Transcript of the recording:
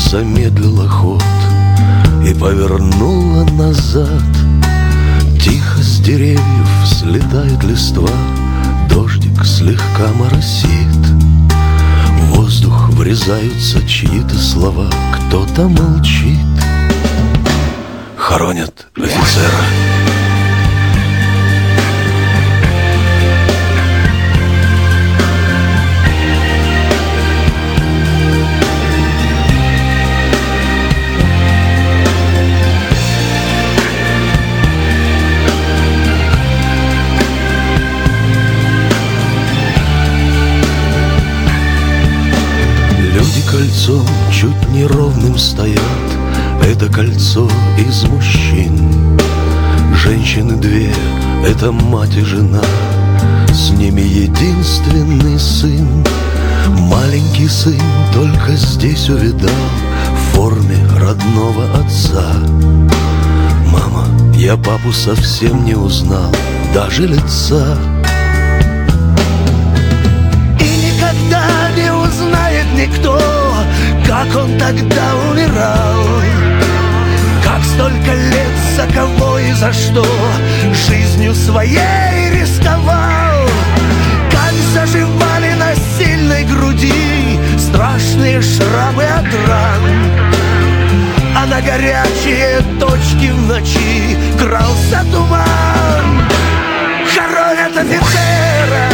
замедлила ход и повернула назад. Тихо с деревьев слетает листва, дождик слегка моросит. В воздух врезаются чьи-то слова, кто-то молчит. Хоронят офицера. Кольцом чуть неровным стоят, это кольцо из мужчин. Женщины две, это мать и жена, с ними единственный сын. Маленький сын только здесь увидал в форме родного отца. Мама, я папу совсем не узнал, даже лица. И никогда не узнает никто, как он тогда умирал, как столько лет за кого и за что жизнью своей рисковал, как заживали на сильной груди страшные шрамы от ран, а на горячие точки в ночи крался туман. Хоронят офицера.